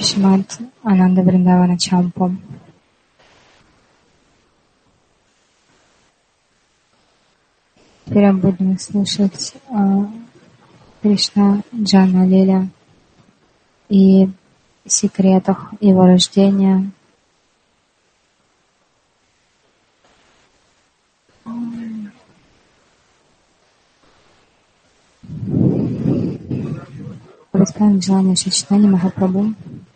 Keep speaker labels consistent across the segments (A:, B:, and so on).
A: Шримад Ананда Вриндавана Чампу. Теперь мы будем слушать Кришна Джана Лиля и секретах его рождения. Господь Джана Шичтани Махапрабху.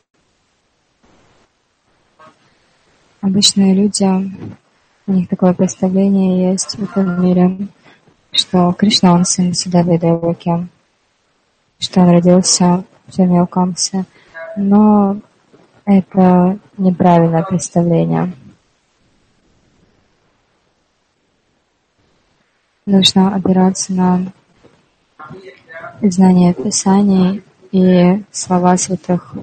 A: Обычные люди, у них такое представление есть в этом мире, что Кришна, он сын Васудевы и Деваки, что он родился в тюрьме у Камсы. Но это неправильное представление. Нужно опираться на знание Писаний и слова святых.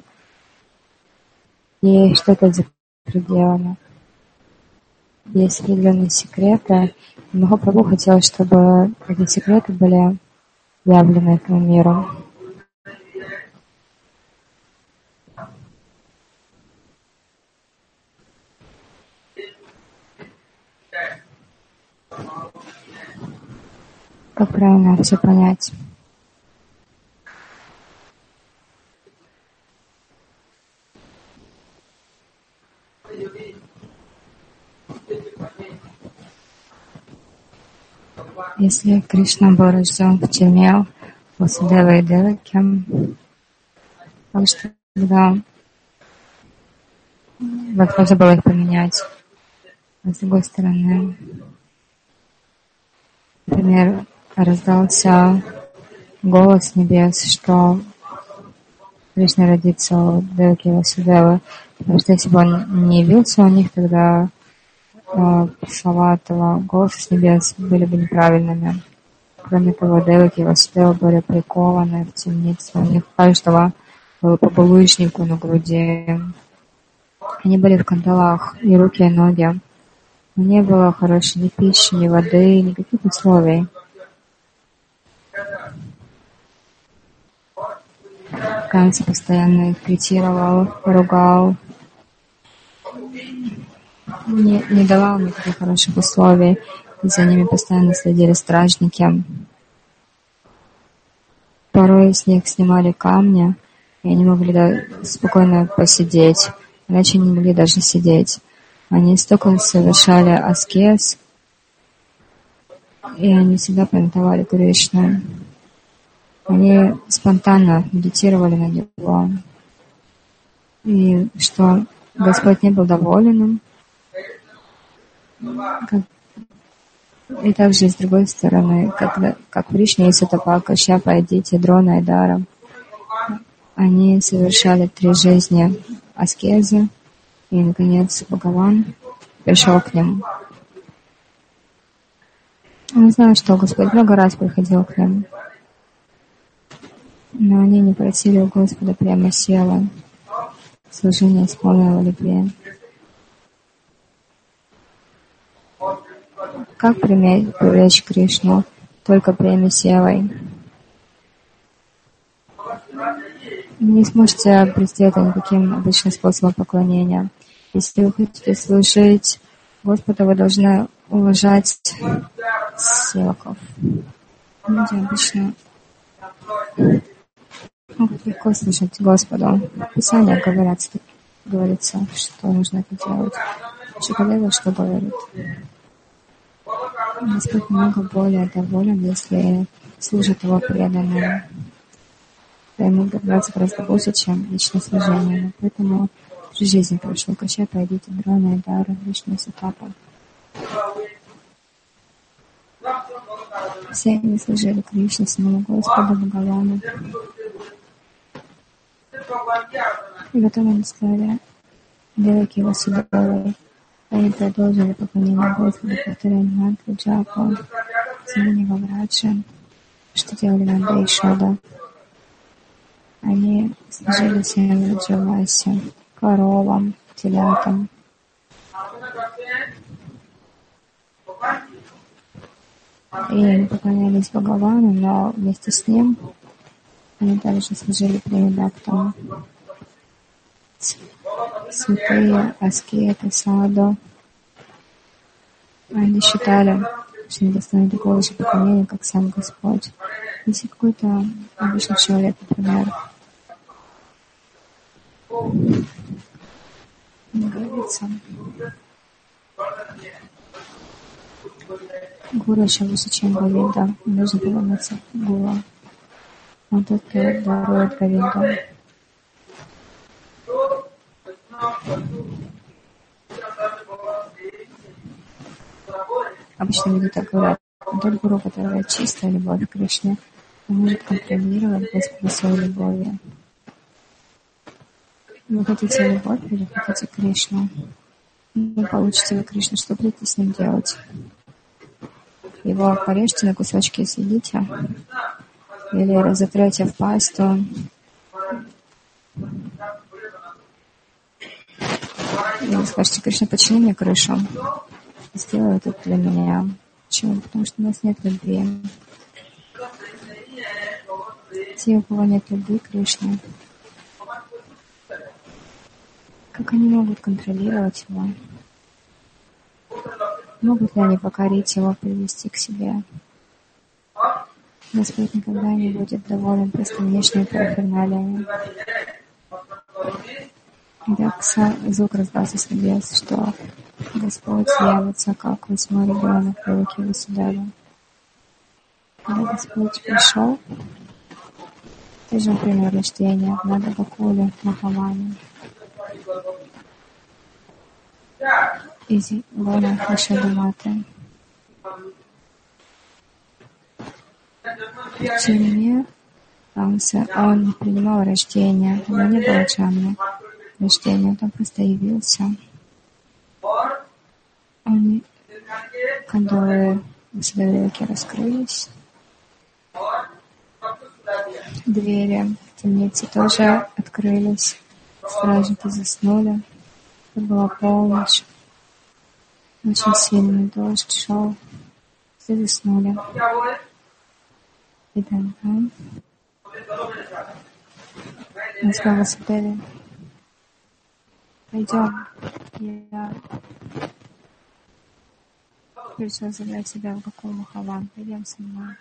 A: И что-то за пределами. Есть определенные секреты. Махапрабху хотел, чтобы эти секреты были явлены этому миру. Как правильно все понять? Если Кришна был рожден в тюрьме Васудевы и Деваки, потому что тогда возможно было их поменять. А с другой стороны, например, раздался голос небес, что Кришна родится у Деваки и Васудевы, потому что если бы он не явился у них, тогда слова этого голоса с небес были бы неправильными. Кроме того, Деваки и Васудева были прикованы в темнице. У них каждого было по булыжнику на груди. Они были в кандалах, и руки, и ноги. Не было хорошей ни пищи, ни воды, никаких условий. Камса постоянно их критировал, ругал, не давал никаких хороших условий, и за ними постоянно следили стражники. Порой с них снимали камни, и они могли спокойно посидеть, иначе не могли даже сидеть. Они столько совершали аскез, и они всегда памятовали Кришну. Они спонтанно медитировали на него. И что Господь не был доволен им. И также, с другой стороны, как Кришна и Сутапака, Кашьяпа, Адити, Дрона и Дара, они совершали 3 жизни аскезы, и, наконец, Бхагаван пришел к ним. Он знал, что Господь много раз приходил к ним, но они не просили у Господа прямо села, служение исполнило любви. Как привлечь Кришну? Только прямо севой. Не сможете прийти это никаким обычным способом поклонения. Если вы хотите служить Господу, вы должны уважать севаков. Люди обычно могут легко служить Господу. В Писании говорится, что нужно это делать. Шукадева что говорит? Господь намного более доволен, если служит его преданным. Ему нравится гораздо больше, чем личное служение. Поэтому при жизни прошел Кашьяпа, Адити, Дрона и Дара, Вишну и Сутапа. Все они служили Кришне, самому Господу, Бхагавану. И потом они сказали Деваки и Васудевой. Они продолжили поклонение Господу, повторяя мантру джапу, Самани Вавраджа, что делали Нанда и Шода. Они служили всем Раджавасе, коровам, телятам. И они поклонялись Бхагавану, но вместе с ним они также служили Преми-бхактам. святые аскеты, саду, они считали, что недостойны такого же поклонения, как сам Господь. Если какой-то обычный человек, например, говорится, гуру еще выше, чем Говинда, нужно поклоняться гуру. Он тот, кто дарует Говинду. Обычно люди так говорят, тот гуру, который чистая любовь к Кришне, он может контролировать Господа своей любовью. Вы хотите любовь или хотите Кришну? Не получите вы Кришну, что будете с ним делать? Его порежьте на кусочки и съедите? Или разотрете в пасту? Или скажете: Кришна, почини мне крышу. Сделай это для меня. Почему? Потому что у нас нет любви. Те, у кого нет любви к Кришне, как они могут контролировать его? Могут ли они покорить его, привести к себе? Господь никогда не будет доволен просто внешними параферналиями. Итак, звук раздался с небес, что Господь явится как 8-й ребенок в руки Васудевы. Когда Господь пришел, ты же принял рождение в Надабакуле, Махаване. Из лона Яшодаматы. В тюрьме он не принимал рождения, у него не было джанмы рождения, он просто явился. Кандалы Васудевы раскрылись. Двери в темнице тоже открылись. Стражники заснули. Это была полночь. Очень сильный дождь шел. Все заснули. И там он сказал Васудеве: пойдем, я решил забрать тебя в какую Махаван. Пойдем со мной.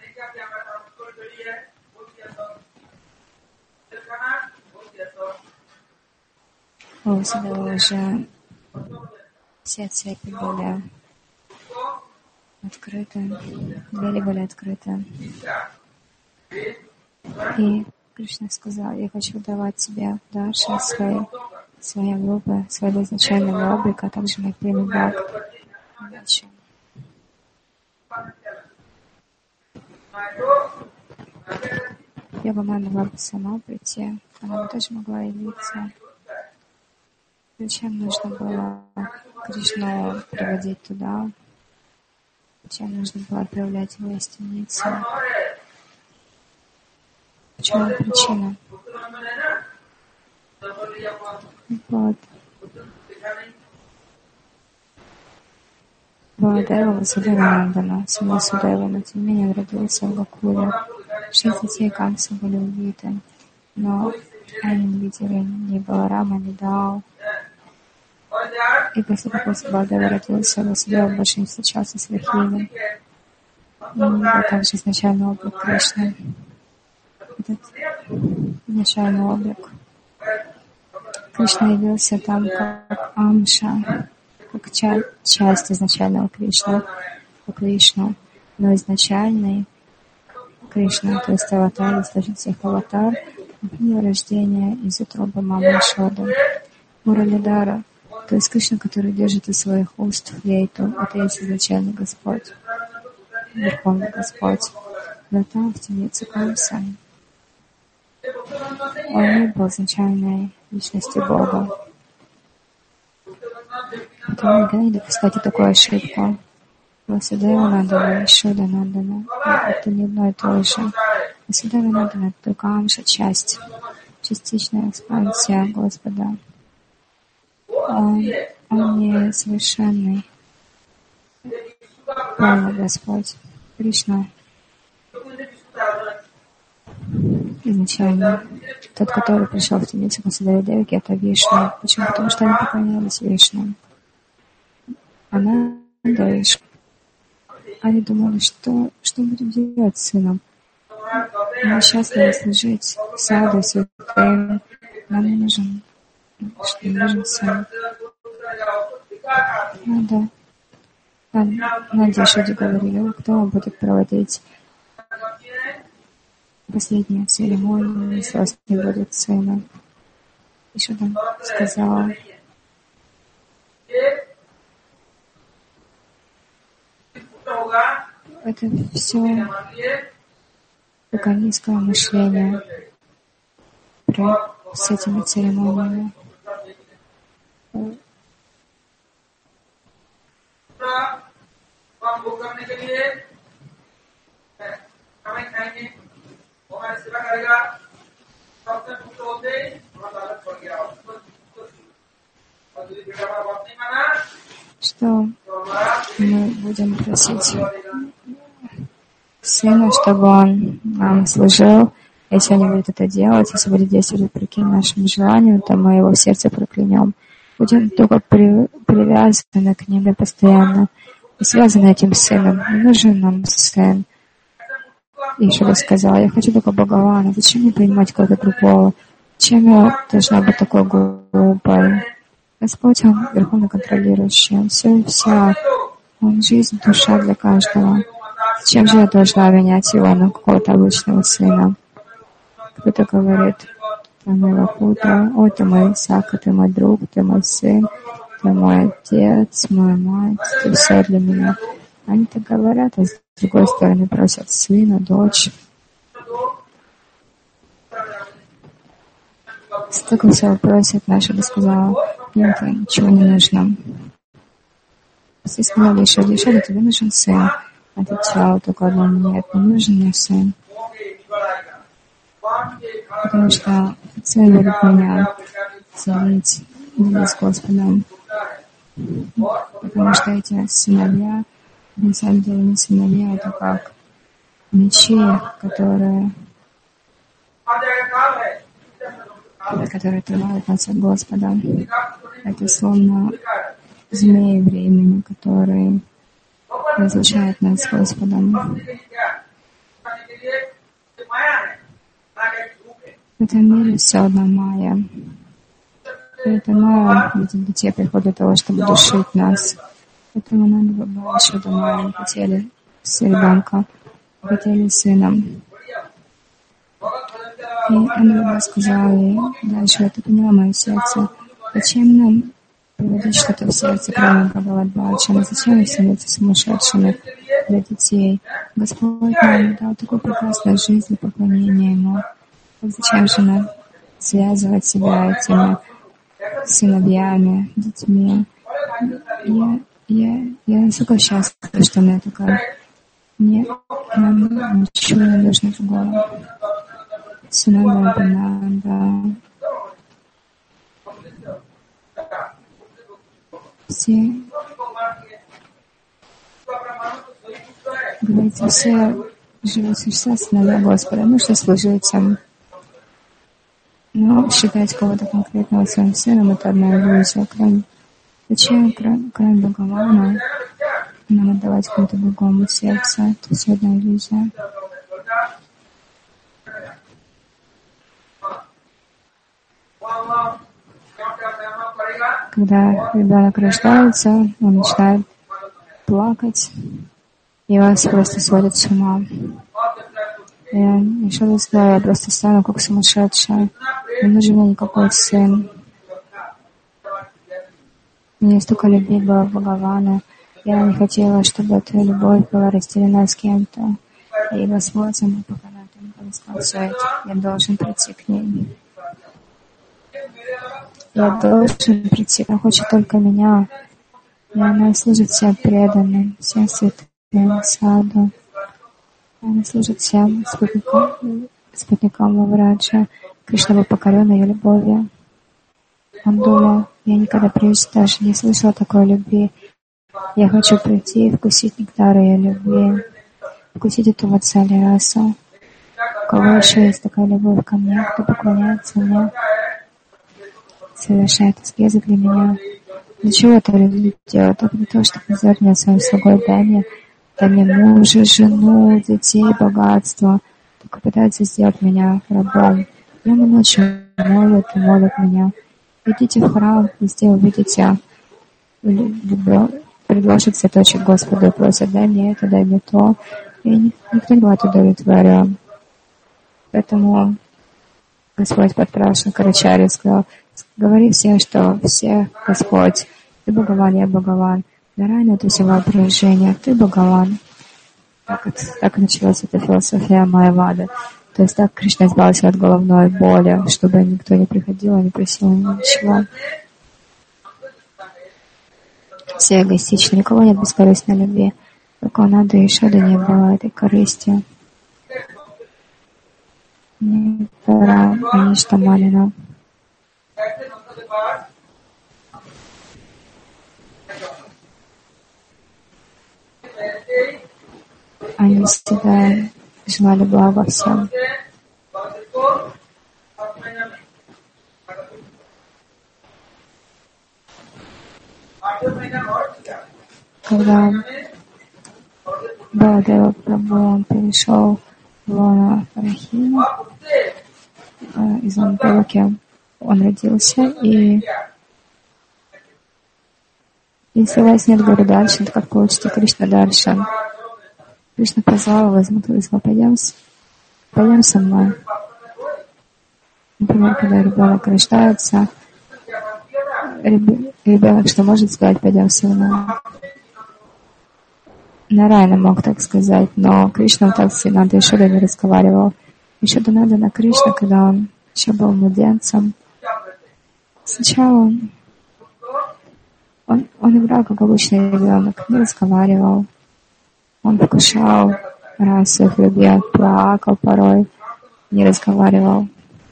A: У Васудевы уже все цепи были открыты, двери были открыты. И Кришна сказал: я хочу давать тебе дальше своей группы, своего изначального облика, а также моих прямых удачи. Йога-майя могла бы сама прийти, она бы тоже могла явиться. Зачем нужно было Кришну приводить туда? Зачем нужно было отправлять его из темницы? В чем причина? Вот. Баладева Васудева Нандана, сын Васудева, но тем не менее он родился в Гокуле. 6 детей Камсы были убиты, но они не видели ни Баларама, ни Дао. И после того, как Баладева родился, Васудева больше не встречался с Лахиной. И не был также изначальный облик Кришны. Этот изначальный облик. Кришна явился там как Амша, как часть изначального Кришны, как Вишну, но изначальный Кришна, то есть аватар, источник всех аватар, принял рождение из утробы мамы Ешоды. Муралидара, то есть Кришна, который держит из своих уст флейту, это и есть изначальный Господь, Верховный Господь. Но там, в темнице Камса, он не был изначальной личностью Бога. Поэтому никогда не допускайте такую ошибку. Васудева Нандана, Ешода Нандана. Это не одно и то же. Васудева Нандана — это только Амша, часть, частичная экспансия Господа. Он не совершенный, полный Господь. Кришна Примечание. Тот, который пришел в темницу Васудевы Девики, это Вишну. Почему? Потому что они поклонялись Вишну. Она дальше. Они думали, что будем делать с сыном. Мы счастливы служить саду, святым. Нам не нужен сын. Надя Шади говорили, кто будет проводить последние церемонии, если у вас не будет сына. И что-то сказал. Это все эгоистское мышление с этими церемониями. Что мы будем просить сына, чтобы он нам служил. Если он не будет это делать, если будет действовать вопреки нашим желаниям, то мы его в сердце проклянем. Будем только привязаны к нему постоянно и связаны этим сыном. Не нужен нам сын. И Шива сказала, я хочу только Бхагавана. Зачем мне принимать кого-то другого? Чем я должна быть такой глупой? Господь, Он верховно контролирующий. Он все и вся. Он жизнь, душа для каждого. Зачем же я должна менять его на какого-то обычного сына? Кто-то говорит, ты мой Лапута, ой, ты мой Сака, ты мой друг, ты мой сын, ты мой отец, моя мать, ты все для меня. Они так говорят, а с другой стороны просят сына, дочь. Столько всего просят, Наша сказала, мне это ничего не нужно. Все сказали, Шади, тебе нужен сын. Отвечала только одно, нет, не нужен мне сын. Потому что сын будет меня целить с Господом. Потому что эти сыновья, на самом деле не сыновья, это как мечи, которые отрывают нас от Господа. Это словно змеи времени, которые разлучают нас с Господом. В этом мире все одна майя. И эта майя, видимо, детей приходит для того, чтобы душить нас. Поэтому надо больше дома. Мы хотели с ребенка, хотели с сыном. И Андрей сказал, и дальше это поняла мое сердце. Зачем нам приводить что-то в сердце, кроме Бхагавад-бхачана? Зачем становиться сумасшедшими для детей? Господь нам дал такую прекрасную жизнь для поклонения Ему. Зачем же нам связывать себя этими сыновьями, детьми? Я настолько счастлива, что она такая. Нет, нам ничего не нужно другого. Синада. Все, говорится, все живые существа сыновья Господа. Нужно служить им. Но считать кого-то конкретного своим сыном — это одна иллюзия. Зачем, кроме Бхагавана, нам отдавать кому-то другому сердце? Это все одна иллюзия. Когда ребенок рождается, он начинает плакать, и вас просто сводит с ума. Я еще раз сказала, я просто стану как сумасшедшая. Не нужен мне никакой сын. Мне столько любви было в Бхагавана. Я не хотела, чтобы эта любовь была разделена с кем-то. И Господь сам показал, он сказал, все, я должен прийти к ней. Я должен прийти, она хочет только меня. И она служит всем преданным, всем святым, саду. Она служит всем спутникам Мавраджа. Кришна был покорен ее любовью. Он думал, я никогда прежде даже не слышала такой любви. Я хочу прийти и вкусить нектар ее любви, вкусить эту ватсалия расу. кого еще есть такая любовь ко мне, кто поклоняется мне, совершает аскезы для меня. Для чего это люди делают? Только для того, чтобы сделать меня своим слугой. Дай мне мужа, жену, детей, богатство. Только пытаются сделать меня рабом. Днем и ночью молят и молят меня. Идите в храм, везде увидите, предложат цветочек Господу и просят: дай мне это, дай мне то. И никто не бывает удовлетворен. Поэтому Господь подправил Шанкарачарья, сказал: говори всем, что все Господь. Ты Бхагаван, я Бхагаван. Нарайна — это все воображение, ты Бхагаван. Так началась эта философия Майявады. То есть так Кришна избавился от головной боли, чтобы никто не приходил и не просил ничего. Все эгоистичны, никого нет бескорыстной любви. Только у Нанды и Йошоды не было этой корысти. Нитара Аништаманина. Они всегда желали блага всем. Когда Баладева Прабху, он перешел в лоно Парахина, из Ангелики он родился, и если у вас нет Гуру Даршан, то как получите Кришна Даршан? Кришна позвал его, сказал: пойдем со мной. Например, когда ребенок рождается, ребенок что может сказать: пойдем со мной? Нарайна мог так сказать, но Кришна так с Нандой Йошодой не разговаривал. Йошодананда на Кришна, когда он еще был младенцем, сначала он играл как обычный ребенок, не разговаривал. Он вкушал расу их любви, он плакал порой, не разговаривал.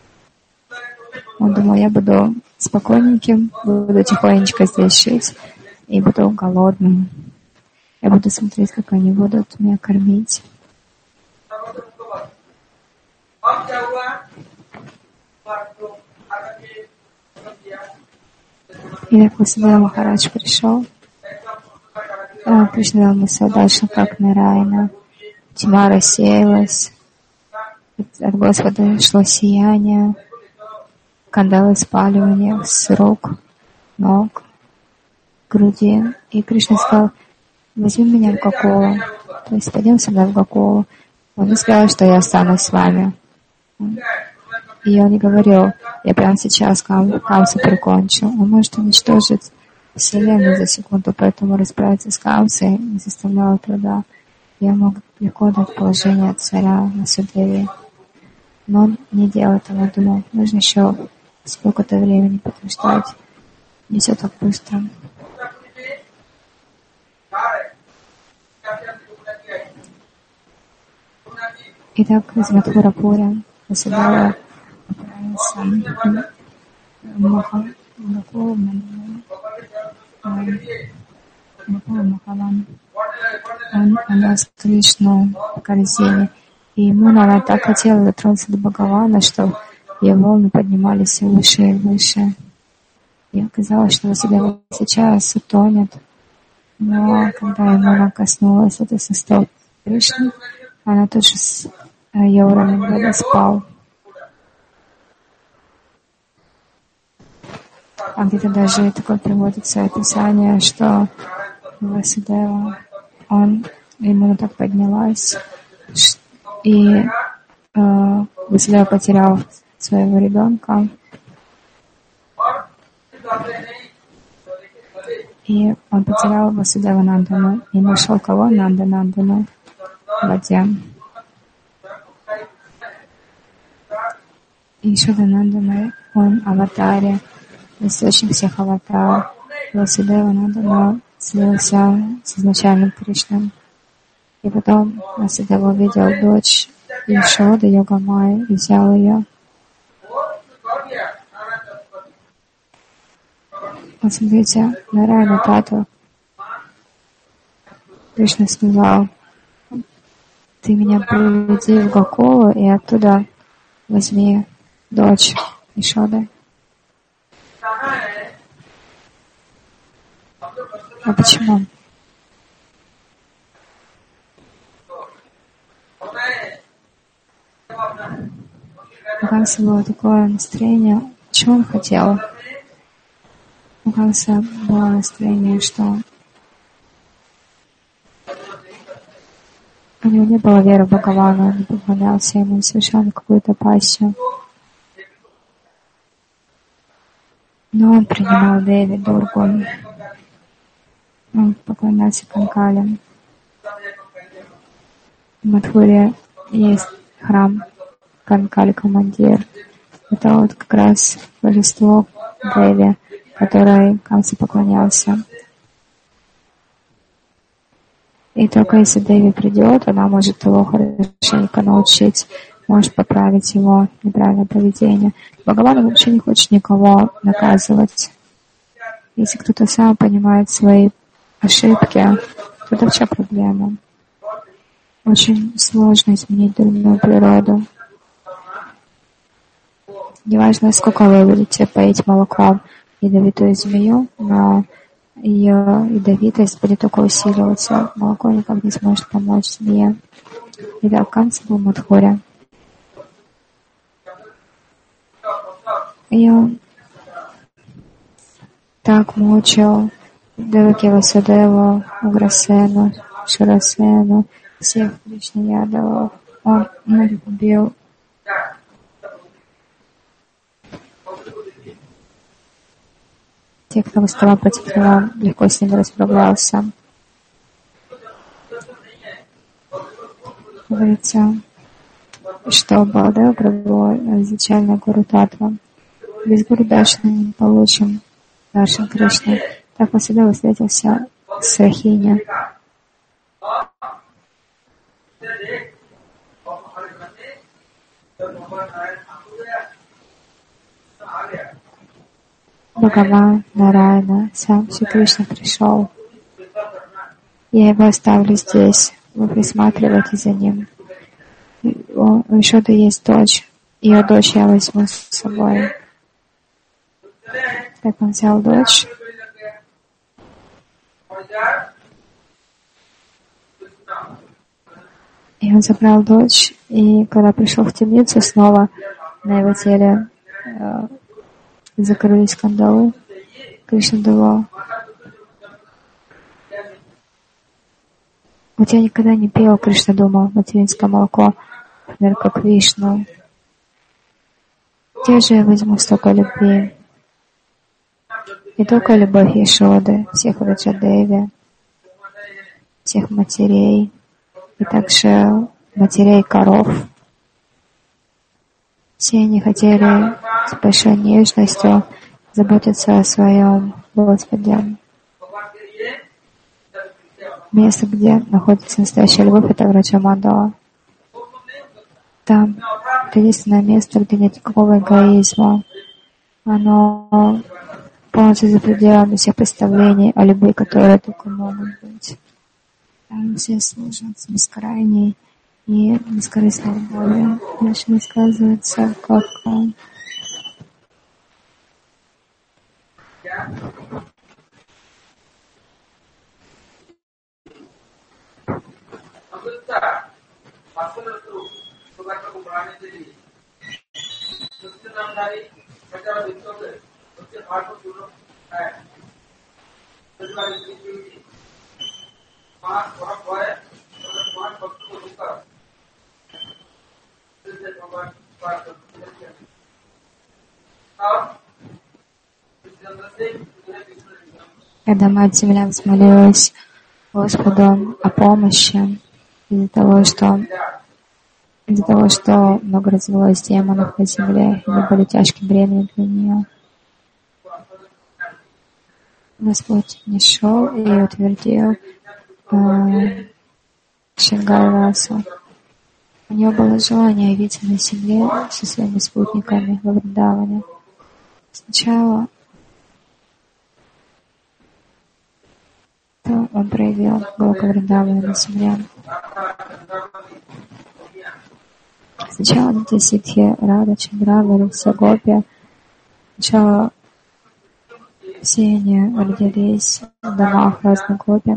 A: Он думал: я буду спокойненьким, буду тихонечко здесь жить и буду голодным. Я буду смотреть, как они будут меня кормить. И так Васудева Махарадж пришел. Кришна дал ему дальше, как Нарайна. Тьма рассеялась. От Господа шло сияние. Кандалы спаливания с рук, ног, груди. И Кришна сказал: возьми меня в Гокулу. То есть пойдем со мной в Гокулу. Он не сказал, что я останусь с вами. И он не говорил: я прямо сейчас Камсу прикончу. Он может уничтожить Вселенную за секунду, поэтому расправиться с Камсой не заставлял труда. Я мог легко дать положение царя на Васудеве. Но он не делал этого. Он думал: нужно еще сколько-то времени подождать. Не все так быстро. Итак, из Мадхурапури Васудева отправился Махаван. Он нес Кришну в корзине. И ему она так хотела дотронуться до Бхагавана, что ее волны поднимались все выше и выше. И оказалось, что Васудева сейчас утонет. Но когда ему она коснулась этой состава Кришны, она тут же с ее уровнем водоспал. А где-то даже такое приводится описание, что Васудева, ему так поднялась, и Васудева потерял своего ребенка, и он потерял Васудева Нандану, и нашел кого? Нандану в воде. И Йошоданандана, он аватаре, источник всех аватар. Васудева Нандана слился с изначальным Кришной. И потом Васудева увидел дочь Йошоды, Йогамайи, и взял ее. Вот смотрите, Нарайна Тату. Кришна сказал: ты меня приведи в Гокулу и оттуда возьми дочь Ишоды. А почему? У Канса было такое настроение, чего он хотел? У Канса было настроение, что у него не было веры в Бхагавана, он не поклонялся ему, совершал какую-то пассию. Но он принимал Деви, Дургу, он поклонялся Канкалям. В Мадхуре есть храм Канкалика Мандир. Это вот как раз божество Деви, которой Камса поклонялся. И только если Деви придет, она может его хорошенько научить, может поправить его неправильное поведение. Бхагаван вообще не хочет никого наказывать. Если кто-то сам понимает свои ошибки, то это вообще проблема. Очень сложно изменить дурную природу. Неважно, сколько вы будете поить молоком ядовитую змею, но ее ядовитость будет только усиливаться. Молоко никак не сможет помочь змее. Итак, Камса был в Мадхуре. И он так мучил Деваки Васудеву, Уграсену, Шурасену, всех Кришнаядовов. Он многих убил. Те, кто восставал против него, легко с ним расправлялся. Говорится, что Баладева Прабху изначально Гуру Татва. Без Гуру Даршана не получим Даршан Кришны. Так Васудева встретился с Рахини. Бхагаван, Нараяна, сам Шри Кришна пришел. Я его оставлю здесь. Вы присматривайте за ним. У Ишоды есть дочь. Ее дочь я возьму с собой. Так он взял дочь. И он забрал дочь. И когда пришел в темницу, снова на его теле закрылись кандалы. Кришна давал. Вот я никогда не пил, Кришна думал, материнское молоко, например, как Вишну. Где же я возьму столько любви? Не только любовь Ешоды, всех Раджадеви, всех матерей, и также матерей коров. Все они хотели с большой нежностью заботиться о своем Господе. Место, где находится настоящая любовь, это Враджамандала. Там это единственное место, где нет никакого эгоизма. Оно полностью за пределами всех представлений о любви, которые только могут быть. Там все служат с бескрайней и бескорыстной любовью. Дальше рассказывается, как когда Мать-Земля взмолилась Господу о помощи из-за того, что много развелось демонов на земле, и они были тяжким бременем для нее. Господь не шел и утвердил Шингарасу. У него было желание явиться на земле со своими спутниками во Вриндаване. Сначала он проявил Галока Вриндавана на земле. Сначала эти ситхи, Рада, Чандравали, все гопи. Сначала все они родились в домах разных гопи.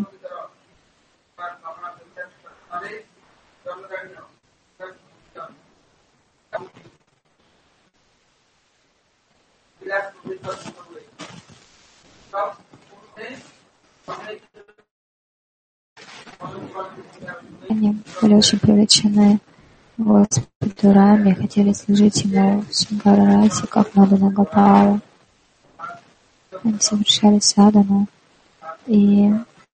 A: Они были очень привлечены Господу Раме, хотели служить ему в Шингарарасе, как Мадана Гопала. Они совершали садану, и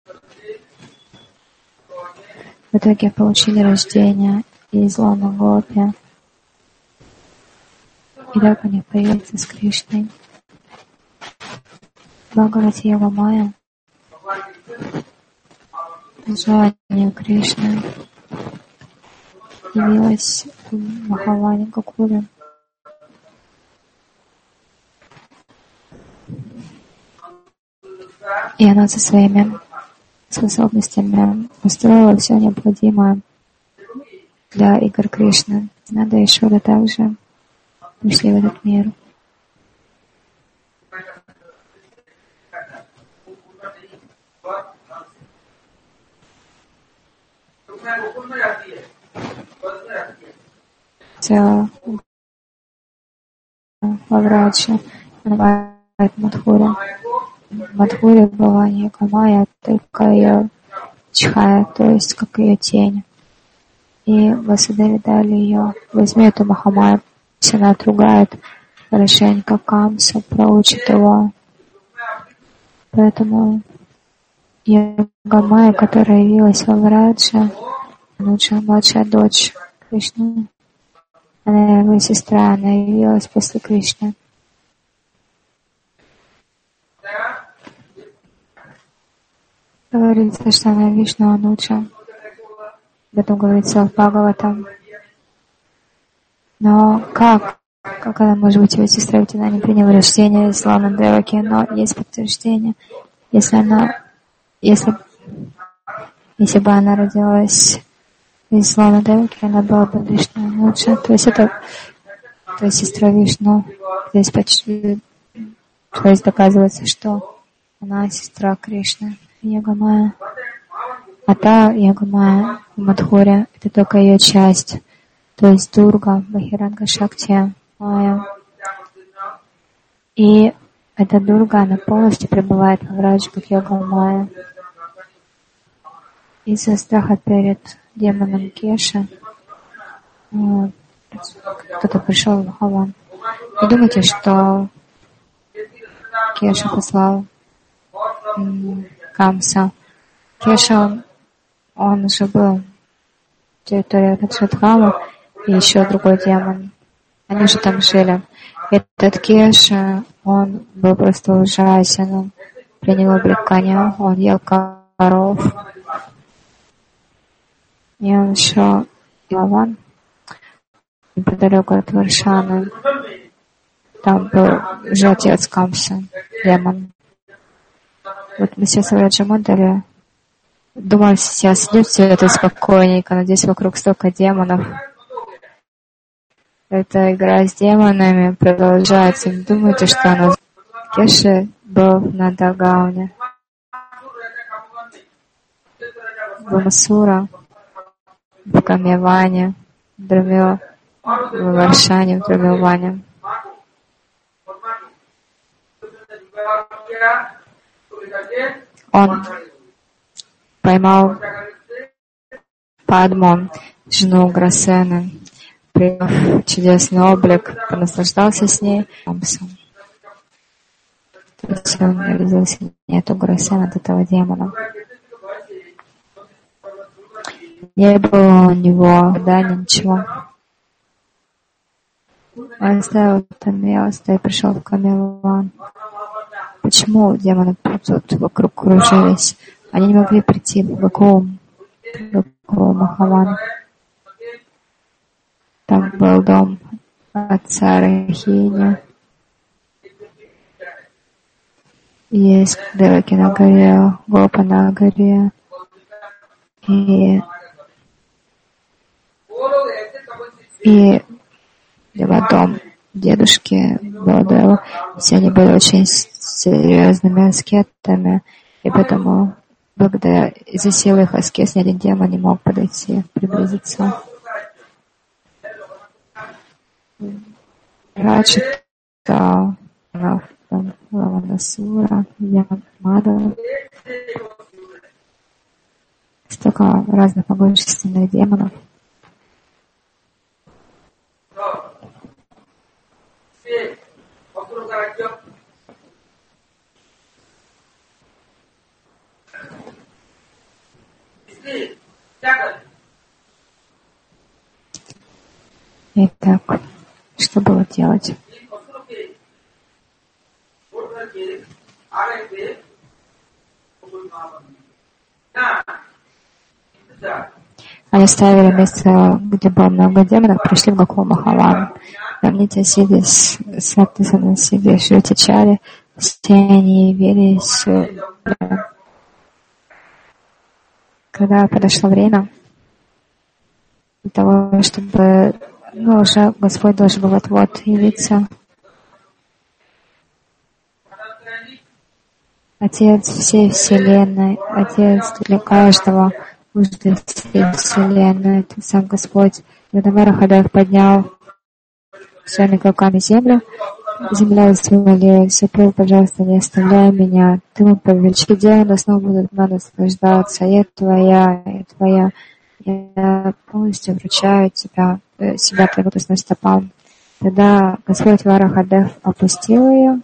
A: в итоге получили рождение из лона Гопи. И так у них появился с Кришной. Бхагавати Йога Майя, желание Кришны, явилась в Махаване Гокуле. И она со своими способностями устроила все необходимое для игр Кришны. Нанда и Шода также пришли в этот мир. Вавраджа называют Мадхури. Мадхури была не Камая, только ее Чхая, то есть как ее тень. И Васудеви дали ее: возьми эту Махамаю, пусть она отругает хорошенько Камса, проучит его. Поэтому Йога-майя, которая явилась в Вавраджа, лучшая младшая дочь Кришны. Она его сестра, она явилась после Кришны. Говорится, что она Вишну Ануджа. Об этом говорится в Бхагаватам. Но как она может быть его сестрой, ведь она не приняла рождение из лона Деваки, но есть подтверждение, если бы она родилась из лона Деваки, она была бы Вишну Ануджа. То есть сестра Вишну. Здесь доказывается, что она сестра Кришны, Йога-майя. А та Йога-майя в Мадхуре — это только ее часть, то есть Дурга, Бахиранга Шакти Майя. И эта Дурга, она полностью пребывает в Вавраджа как Йога-майя. Из-за страха перед демоном Кеша кто-то пришел в Махаван. Вы думаете, что Кеша послал Камса? Кеша, он уже был в территории Раджадхама, и еще другой демон. Они уже там жили. Этот Кеша, он был просто ужасен. Он принял облик коня, он ел коров. И он еще Лаван, неподалеку от Варшаны. Там был уже отец Камса, демон. Вот мы сейчас в Раджамандале думаем, сейчас идет все это спокойненько, но здесь вокруг столько демонов. Эта игра с демонами продолжается. Не думайте, что она... Кеша был на Дагауне. Бамасура, в Камьяване, в Варшане, в Драмилване. Он поймал Падму, жену Грасена, приняв чудесный облик, наслаждался с ней. То есть он родился не от Грасена, от этого демона. Не было у него ничего. Он оставил там место и пришел в Камьяван. Почему демоны тут вокруг кружились? Они не могли прийти в Гокулам, Махаван. Там был дом отца Рахини. Есть Деваки на горе, Гопа на горе. и его дом дедушки Баладева. Все они были очень серьезными аскетами, и поэтому благодаря из-за силы их аскез ни один демон не мог подойти, приблизиться. Рачита, Лаванасура, Ямада. Столько разных могущественных демонов. Итак, что было делать? Они ставили место, где было много демонов, пришли в Гокул Махалан. Нити сидя соответственно себе Шритичари, все они явились. Когда подошло время для того, чтобы уже Господь должен был вот-вот явиться. Отец всей Вселенной, Отец для каждого, нужды всей Вселенной, это сам Господь. Когда Варахадев поднял своими руками землю, земля извалилась, запел, пожалуйста, не оставляй меня. Ты мой повелитель, демоны снова будут мной наслаждаться. Я твоя, я твоя. Я полностью вручаю себя твоим лотосным стопам. Тогда Господь Варахадев опустил ее,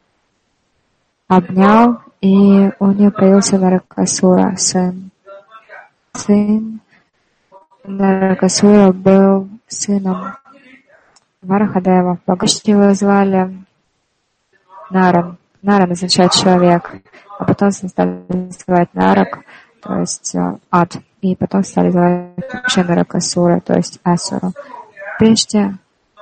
A: обнял, и у нее появился Наракасура, сын. Сын Наракасура был сыном Варахадева. Богаче его звали Наран. Наран означает человек, а потом стали называть Нарак, то есть ад, и потом стали называть вообще Наракасура, то есть Асура. Прежде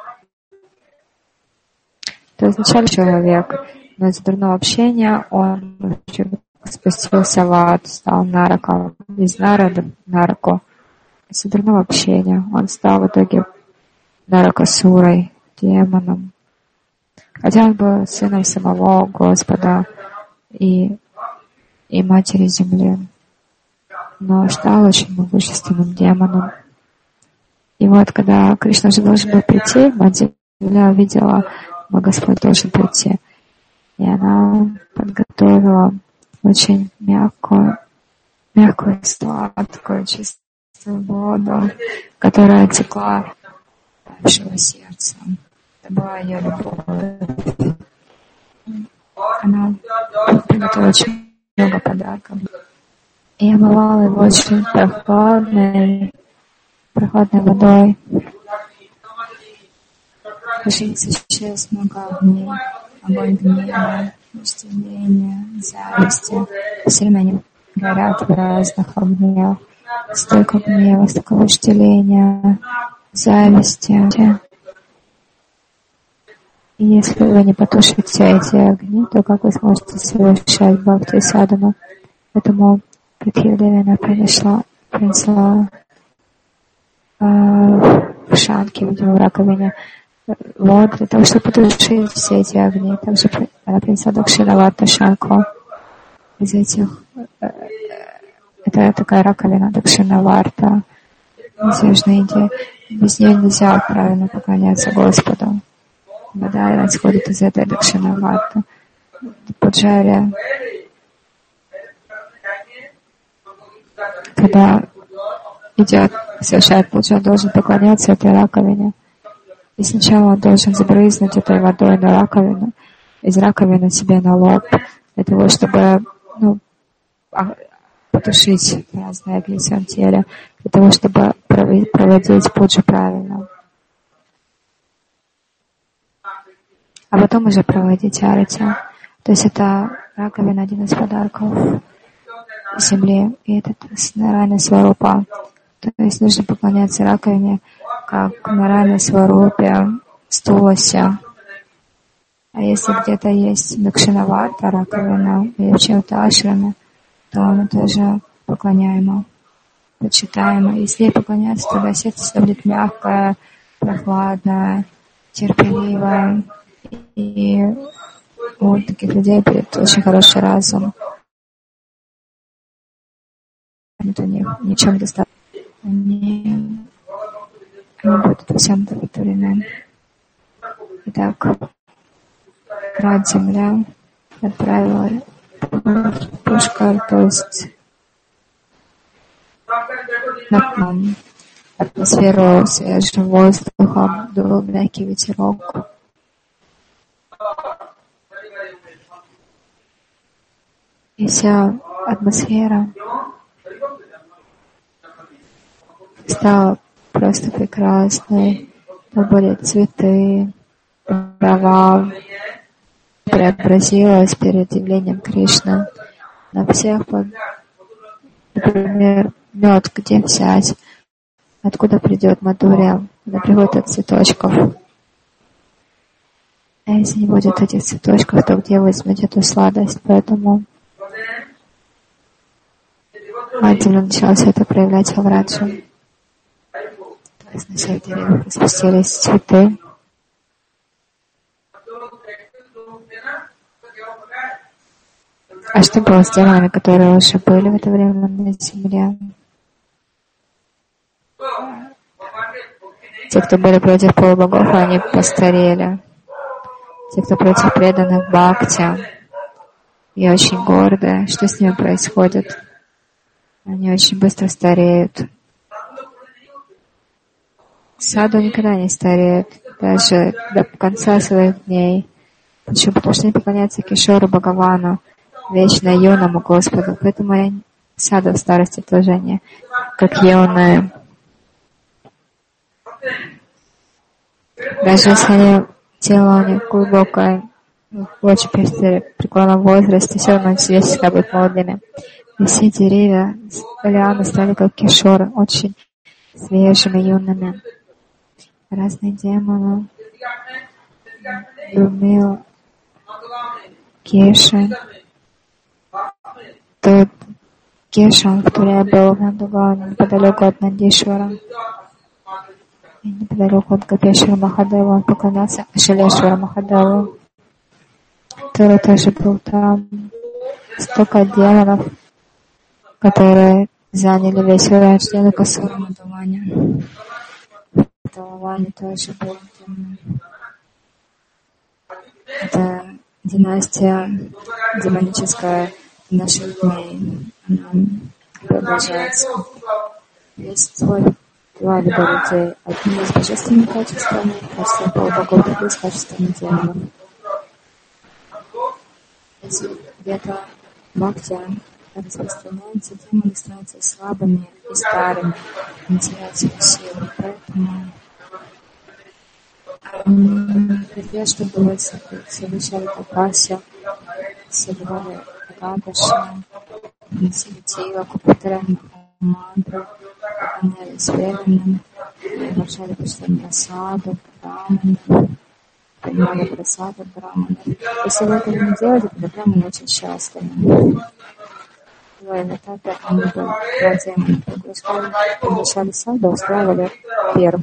A: то означали человек, но из-за дурного общения он спустился в ад, стал Нараком, из Нарада Нараку. Из-за дурного общения он стал в итоге Наракасурой, демоном. Хотя он был сыном самого Господа и матери земли, но стал очень могущественным демоном. И вот, когда Кришна уже должен был прийти, мать земля увидела, что Господь должен прийти. И она подготовила очень мягкую, сладкую, чистую воду, которая текла нашего сердца. Это была ее любовь. Она приготовила очень много подарков. И омывала его очень прохладной водой. В жизни случилось много огней. Огонь гнева, вожделения, зависти. Все время они горят в разных огнях. Столько гнева, столько вожделения, зависти. И если вы не потушите эти огни, то как вы сможете совершать бхакти садхану? Поэтому Притхи-девина принесла в шанке, видимо, в раковине, вот, для того, чтобы потушить все эти огни. Также она принесла Дакшинаварта шанку из этих. Это такая раковина Дакшинаварта из Южной Индии. Без нее нельзя правильно поклоняться Господу. Вода исходит из этой Дакшинаварты. Пуджаря, когда совершает пуджа, должен поклоняться этой раковине. И сначала он должен забрызнуть этой водой на раковину, из раковины себе на лоб, для того, чтобы потушить разные огни в своем теле, для того, чтобы проводить пуджу правильно. А потом уже проводить арати. То есть это раковина один из подарков земли, и это Нарайана Сварупа. То есть нужно поклоняться раковине, как Нарайана Сварупе, Стуласе. А если где-то есть Дакшинаварта, раковина, или в чем-то ашраме, то она тоже поклоняема, почитаема. Если ей поклоняться, тогда сердце всегда будет мягкое, прохладная, терпеливая. И у таких людей будет очень хороший разум. У них ничем достаточно. Они будут во всем удовлетворены. Итак, мать Земля отправила Пушкар, то есть атмосферу свежим воздухом, дул мягкий ветерок. И вся атмосфера стала просто прекрасной. Там были цветы, трава преобразилась перед явлением Кришны. На всех, например, мед, где взять, откуда придет мадхурья, она приходит от цветочков. А если не будет этих цветочков, то где вы возьмете эту сладость? Поэтому Мадхурья начала все это проявлять во Враджи. То есть на всех деревьях распустились цветы. А что было с демонами, которые уже были в это время на земле? Те, кто были против полубогов, они постарели. Те, кто против преданных бхакти и очень гордые, что с ними происходит? Они очень быстро стареют. Саду никогда не стареют, даже до конца своих дней. Почему? Потому что они поклоняются Кишору Бхагавану, вечно юному Господу. Поэтому саду в старости тоже не как юные. Даже если они, тело у них глубокое, в очень преклонном возрасте, все равно все всегда будут молодыми. И все деревья, лианы стали как кишоры, очень свежими, юными. Разные демоны, Брумил, Кеша. Тот Кеша, который был в Нандагаване, неподалеку от Нандишвара. И неподалеку от Гопешвара Махадева, он поклонялся Шилешвара Махадеву, который тоже был там. Столько демонов, которые заняли весь Врадж, только Сурамадаване. Талаване тоже был там. Это династия демоническая наших дней. Она продолжается. Есть два вида людей. Одни с божественными качествами, качеством полубогов, другие с качеством демонов. Если где-то бхакти распространяется, демоны становятся слабыми и старыми, не теряют свою силу. Поэтому хотят, чтобы вы совершали Тапасию, создавали Агадаши, носили тилаку, повторяли мантру, поклонялись преданным, обращали почтение саду, браманов, принимали прасаду браманов. Если вы этого не делаете, то браманы очень счастливы. На этапе они были два демона, приглашали саду, устраивали пир.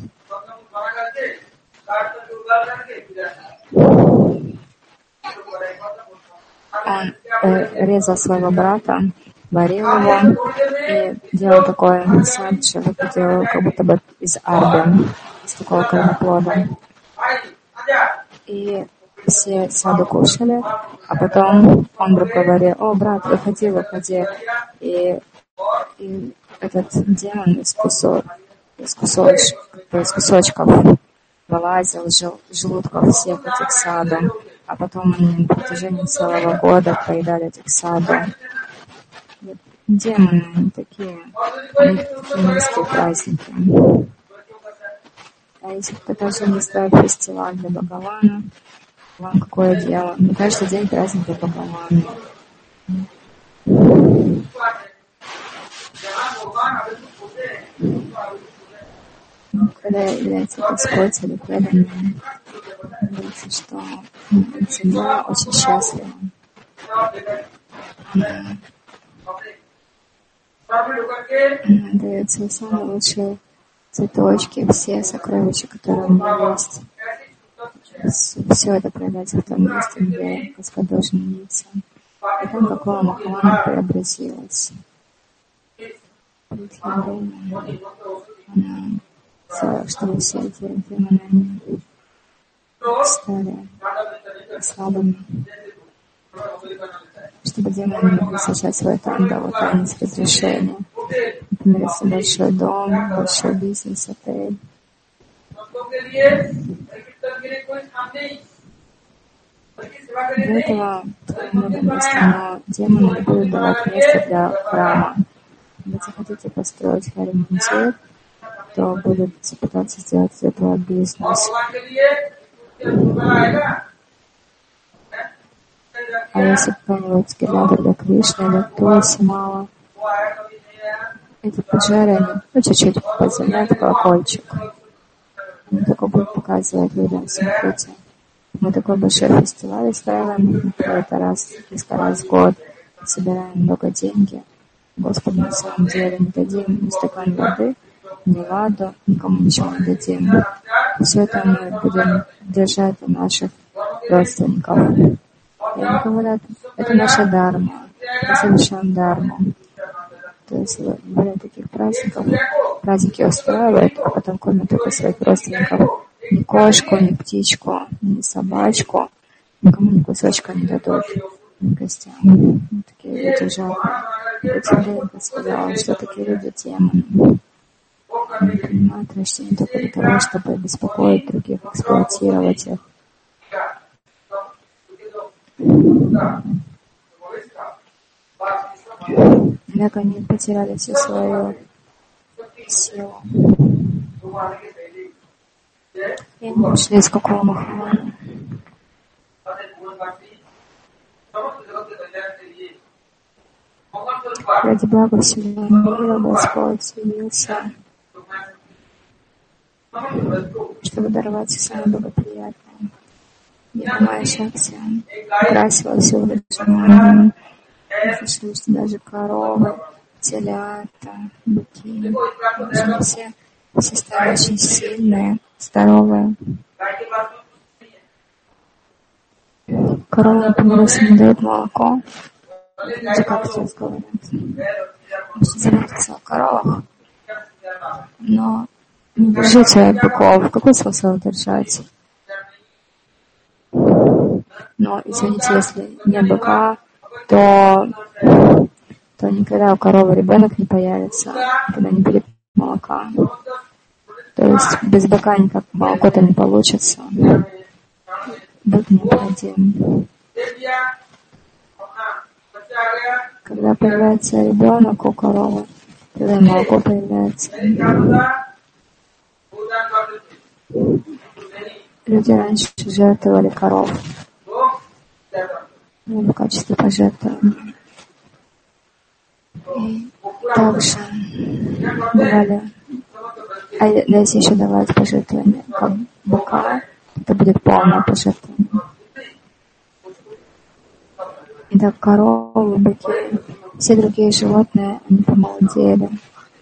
A: Он резал своего брата, варил его и делал такой садж, выходил как будто бы из арби, из такого корнеплода. И все саду кушали, а потом он вдруг говорил: «О, брат, выходи. И этот демон из кусочков вылазил из желудков всех этих саду, а потом они на протяжении целого года поедали этих саду. Демоны, они такие, у них такие низкие праздники. А если кто-то даже не ставит фестиваль для Бхагавана, вам какое дело? Не каждый день праздник для Бхагавана. Когда является Господь или преданный, говорится, что земля очень счастлива. Дается самый лучший цветочки, все сокровища, которые у меня есть. Все это проявляется в том месте, где Господь должен явиться. И там какого Махавана преобразилась. Она, чтобы все эти демоны стали слабыми, чтобы демоны могли совершать свой тандаву, танец разрешения. Например, если большой дом, большой бизнес, отель. Для этого много места, но демоны не будут давать место для храма. Если хотите построить хари-мандир, то будут пытаться сделать из этого бизнес. А если какой-нибудь гирлянда для Кришны или Тулси мало, эти поджары, они чуть-чуть подземляют колокольчик. Они только будут показывать людям, смотрите. Мы такой большой фестиваль устраиваем, это несколько раз в год, собираем много денег. Господу на самом деле не дадим ни стакан воды, ни ладу, никому ничего не дадим. Все это мы будем держать у наших родственников. И они говорят, это наша дарма, это совершенно дарма. То есть во время таких праздников праздники устраивают, а потом кормят только своих родственников. Ни кошку, ни птичку, ни собачку, никому ни кусочка не дадут, ни гостям. Вот такие люди жалко. Бхактивинода сказала, что такие люди демоны. Они принимают рождение только для того, чтобы беспокоить других, эксплуатировать их. Так они потеряли всю свою силу. И они ушли из какого Махавана. Ради блага всего мира Господь явился, чтобы даровать самое благоприятное. Йогамая Шакти украсила всю врачевание. Мы слышали, что даже коровы, телята, быки, все стали очень сильные, здоровые. Корова, например, не дает молоко. Это как сейчас говорят. Можете заботиться о коровах, но не держите быков. Какой смысл держать? Но, извините, если не быка, то никогда у коровы ребенок не появится, когда не будет молока. То есть без быка никак молоко-то не получится. Бык необходим. Когда появляется ребенок у коровы, тогда и молоко появляется. Люди раньше жертвовали коров в качестве пожертвования. И также давали, а если еще давать пожертвования как быка, это будет полное пожертвование. Итак, коровы, быки, все другие животные, они помолодели.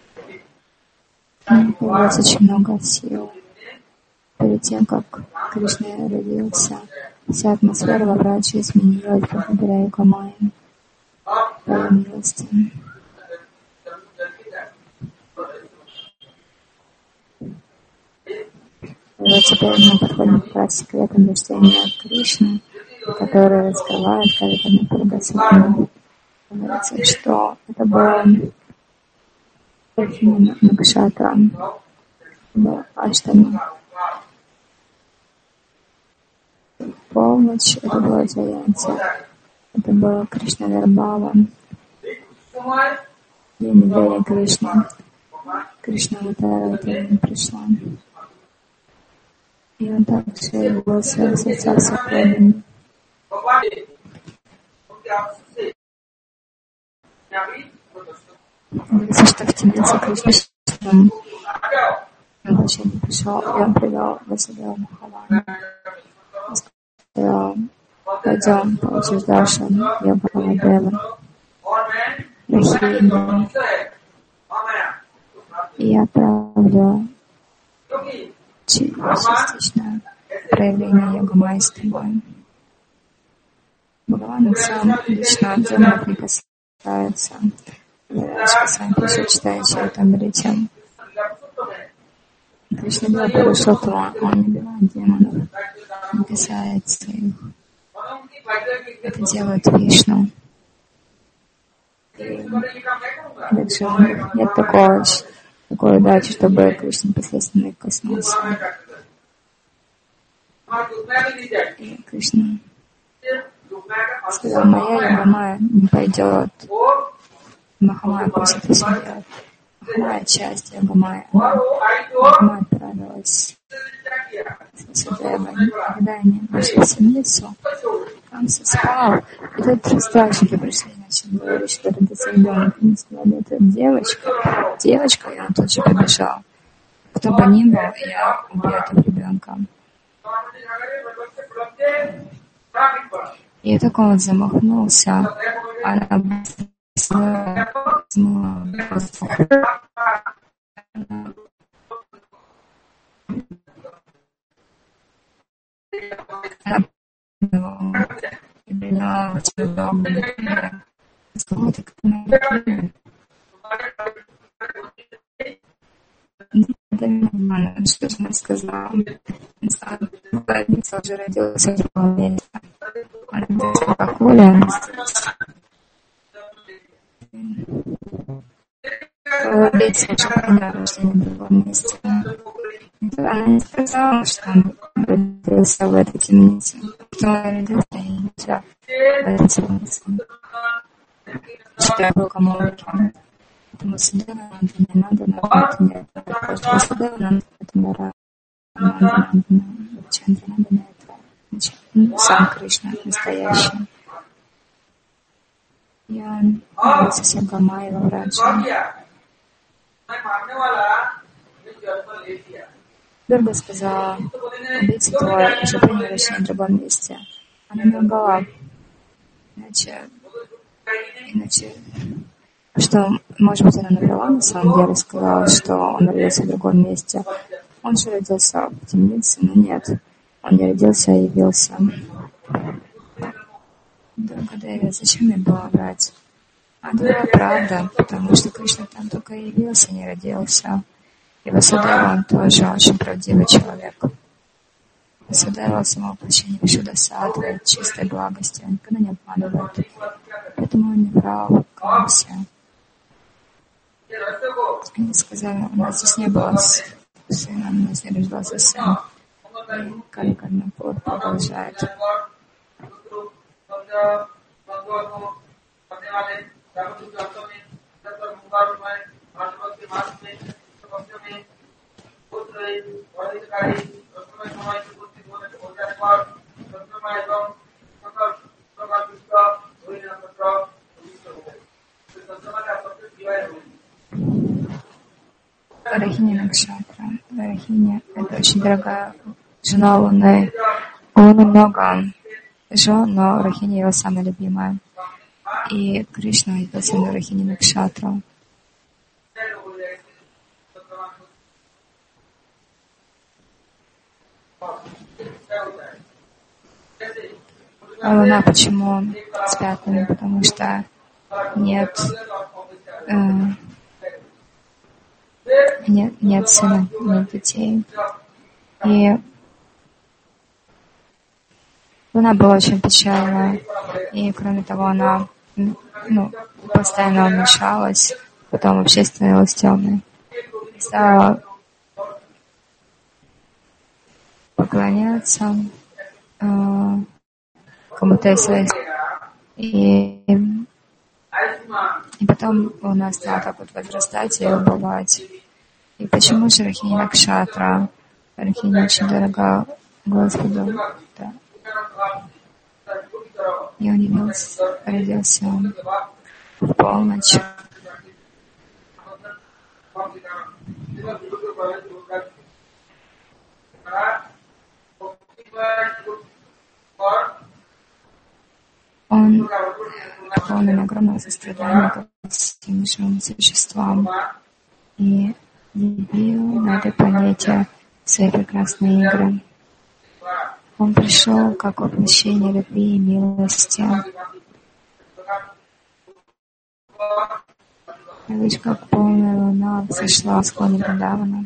A: Появилось очень много сил. Перед тем, как Кришна родился, вся атмосфера во Врадже изменилась благодаря Йогамае, по его милости. Вот теперь мы подходим к практике рождения Кришны, который раскрывает Кавитарна Пургасвами. Говорится, что это было Накшатра, было Аштами. Полночь, это было Джаянти, это было Кришна Вербава, день явления Кришны. Кришна Аватара это не пришла. И он также явился в сердцах всех преданных. Говорится, что в темнице Кришны он вообще не пришел, и он привел Васудева Махавана. Сказал, пойдем, получишь даршан Йога-Вадева, Рахини, и я отправлю частичное проявление йога-майстра. Бхагаван сам лично демонов не касается. Радхи сами пишут, читающие Амрите. Кришна был Пурушоттама, он не убивает демонов, не касается их. Это делает Вишну. И также у них нет такой удачи, чтобы Кришна непосредственно их коснулся. И Кришна сказал, моя йога-майя не пойдет. Махамая пусть это все делает. Махамая часть йога-майя. Махамая отправилась с Васудевой. Когда они вошли в семницу, Камса спал. И тут страшники пришли, начали говорить, что родится ребенок. Они сказали, это девочка, и он тут же побежал. Кто бы ни был, я убью этого ребенка. И так он замахнулся, она что же он сказал? Уже родился в другом месте. Он родился в Бакуле. Родился уже понял, что не в другом месте. Она не сказала, что он родился в этой темнице. Кто он родился, я не знаю, в этой темнице. Что я был кому-то. Поэтому Судева нам не надо, но это нет. Потому Судева нам это мора. Чандра надо это. Сам Кришна настоящий. И он родился с йога-майей в Враджа. Дурга сказала, убийца твой уже принял решение в другом месте. Она не лгала. Иначе, что, может быть, она наврала на самом деле, сказала, что он родился в другом месте. Он же родился в темнице, но нет. Он не родился, а явился. Дурга-деви, зачем мне было врать? А это была правда, потому что Кришна там только явился, не родился. И Васудева, он тоже очень правдивый человек. Васудева само воплощение Вишудасатвы, чистой благости, он никогда не обманывает. Поэтому он не врал в Камсе. Они сказали, у нас здесь не было сына, у нас не рождался сын. И Каликарнапур продолжает. Рахини Накшатра. Рахини — это очень дорогая жена Луны. У Луны много жен, но Рахини его самая любимая. И Кришна явился на Рахини Накшатру. А Луна почему с пятнами? Потому что нет сына, нет детей. И Луна была очень печальная. И кроме того, она постоянно уменьшалась, потом вообще становилась темной. Стала поклоняться кому-то из своих. И потом Луна стала так вот возрастать и убывать. И почему же Рахини Накшатра? Рахини очень дорога Господу. Да. И он родился в полночь. Он полон огромного сострадания ко всем живым существам и явил на этой планете свои прекрасные игры. Он пришел как воплощение любви и милости. Лишь как полная луна сошла в склоне Вриндавана.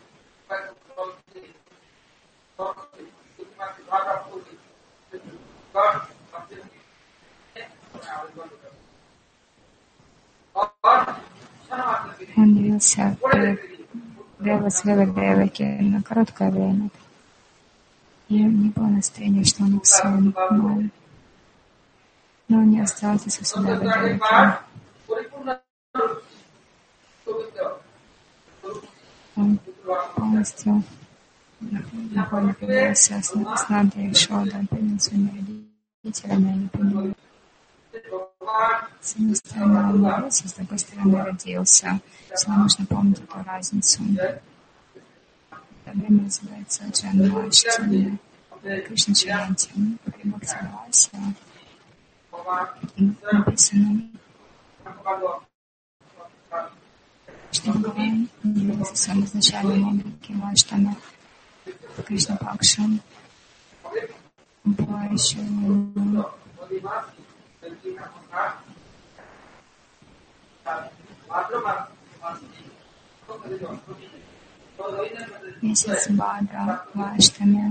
A: Он явился перед Девасвилой Деваки на короткое время. И не было настроения, что он их сын, но он не остался со Васудевой Деваки. Он полностью находился с Нандой и Шодой, он принял своими родителями, они приняли. С одной стороны он родился, с другой стороны родился. Всегда нужно помнить эту разницу. Это время называется Джанмаштами, Кришна Джаянти, при Бхактивасе. И написано, что Бхагаван явился в своем изначальном облике Ваштана Кришна Пакшам. Была еще месяц Бадра Ваштами.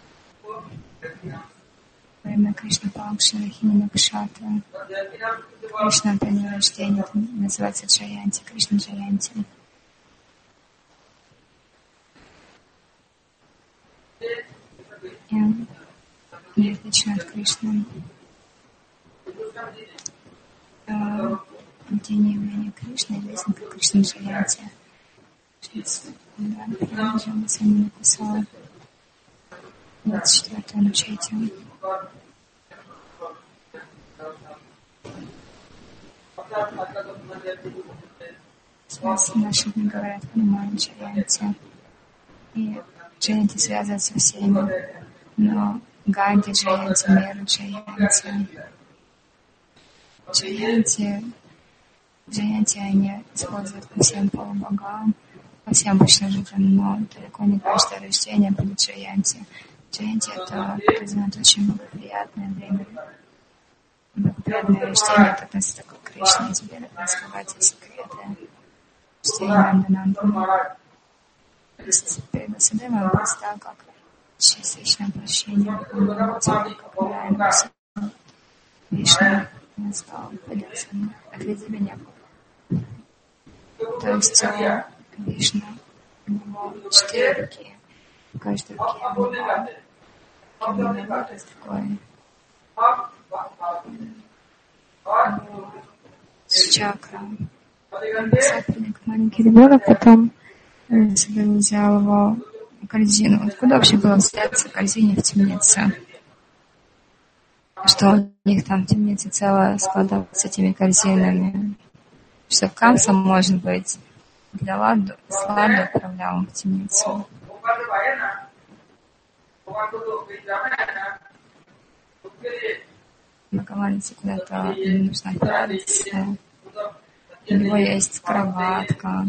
A: Время Кришна Пакши, Рахини Накшата. Кришна при день рождения называется Джаянти, Кришна Джаянти. И отлично от Кришны. День явления Кришны известен как Кришна Джаянти. Да, я сами написала 24-ю начатию. Сейчас наши дни говорят, понимаем Джаянти. И Джаянти связан со всеми. Но Ганди Джаянти, Меру Джаянти. Джаянти они используют по всем полубогам, по всем обычным жителям, но далеко не каждое рождение будет Джаянти. Джаянти это признает очень благоприятное время. Благоприятное рождение это относится к Кришне, и теперь это раскрывается секреты рождения Нанданандана. Перед Васудевой он представил как частичное прощение, как правильно Вишну назвал, поделился, отведи меня. То есть Вишну, у него 4 руки, в каждой руке у него лотос такой с чакрам. Саприк, маленький ребенок, потом Васудева взял его в корзину. Откуда вообще было взяться в корзине в темнице? Что у них там в темнице целая склада с этими корзинами. Что Камса, может быть, для Сладу отправлял в темницу. Бхагавану куда-то не нужно отправиться. У него есть кроватка.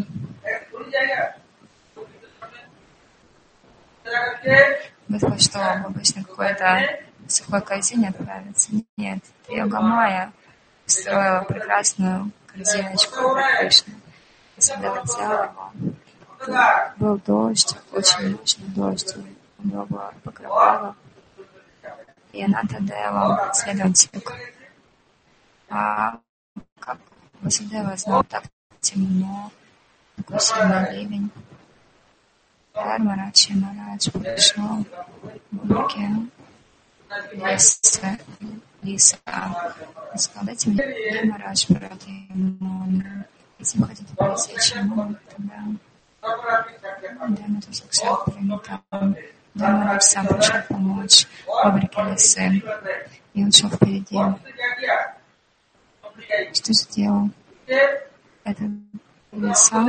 A: Вы что, в обычно какой-то сухой корзине отправиться? Нет. Йога-майя устроила прекрасную корзиночку для Кришны. Васудева взял его. Был дождь, очень мощный дождь. У него было покрывало. И Анантадева следом тек. А как Васудева знал, так темно, такой сильный ливень. Дхармарадж пришел в облике лиса. И сказал, дайте мне Дхармарадж, брат ему. Если вы хотите пресечь ему, тогда Дхармарадж Сакшат принято. Дхармарадж сам пришел помочь в облике лисы. И он шел впереди. Что сделал? Это лиса.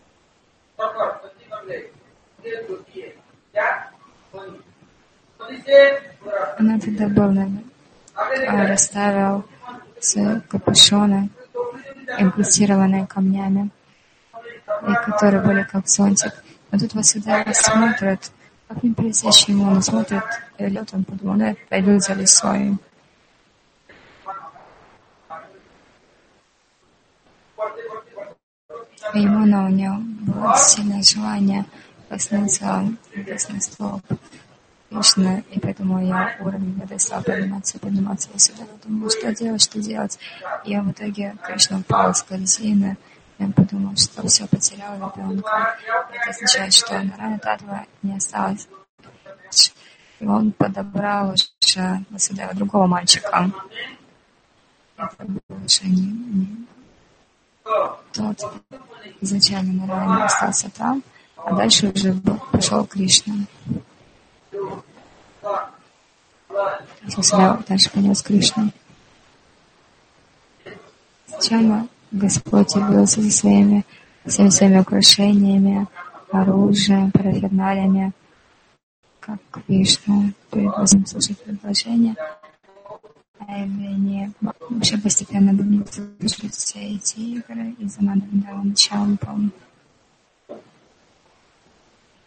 A: Она тогда был, расставил свои капюшоны, инкрустированные камнями, и которые были как зонтик. Но тут Васудева смотрит, как не пресечь ему, он смотрит, идет, он подумал, ну я пойду за лисой. И ему, но у него было сильное желание коснуться столб Кришны, и поэтому я уровень воды стал подниматься Васудева. Думал, что делать. И в итоге Кришна упал с корзины, и он подумал, что все, потерял ребенка. Это означает, что Нараяна Татва не осталось. И он подобрал уже Васудева другого мальчика. Это был уже не тот изначально Нараяна остался там, а дальше уже пошел Кришна. Васудева дальше понес Кришну. Сначала Господь явился со всеми своими украшениями, оружием, параферналиями, как Кришна перед возможным слушать предложения, а явление вообще постепенно будем слушать все эти игры из-за Мадхавриндавана Чампам.